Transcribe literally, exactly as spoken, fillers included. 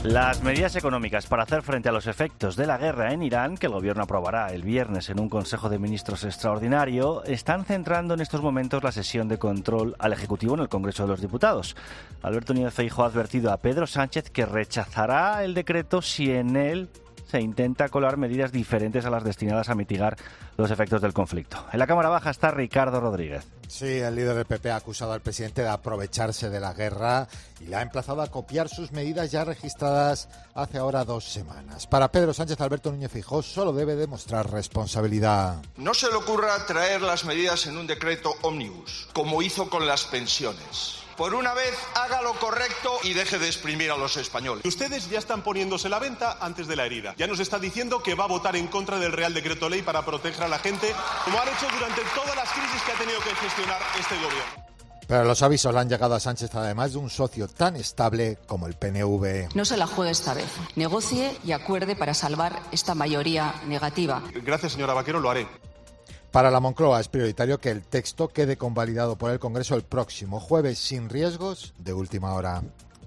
Las medidas económicas para hacer frente a los efectos de la guerra en Irán, que el gobierno aprobará el viernes en un Consejo de Ministros extraordinario, están centrando en estos momentos la sesión de control al Ejecutivo en el Congreso de los Diputados. Alberto Núñez Feijóo ha advertido a Pedro Sánchez que rechazará el decreto si en él se intenta colar medidas diferentes a las destinadas a mitigar los efectos del conflicto. En la Cámara Baja está Ricardo Rodríguez. Sí, el líder del P P ha acusado al presidente de aprovecharse de la guerra y le ha emplazado a copiar sus medidas ya registradas hace ahora dos semanas. Para Pedro Sánchez, Alberto Núñez Feijóo solo debe demostrar responsabilidad. No se le ocurra traer las medidas en un decreto ómnibus, como hizo con las pensiones. Por una vez, haga lo correcto y deje de exprimir a los españoles. Ustedes ya están poniéndose la venta antes de la herida. Ya nos está diciendo que va a votar en contra del Real Decreto Ley para proteger a la gente, como han hecho durante todas las crisis que ha tenido que gestionar este gobierno. Pero los avisos le han llegado a Sánchez además de un socio tan estable como el P N V. No se la juegue esta vez. Negocie y acuerde para salvar esta mayoría negativa. Gracias, señora Vaquero, lo haré. Para la Moncloa es prioritario que el texto quede convalidado por el Congreso el próximo jueves sin riesgos de última hora.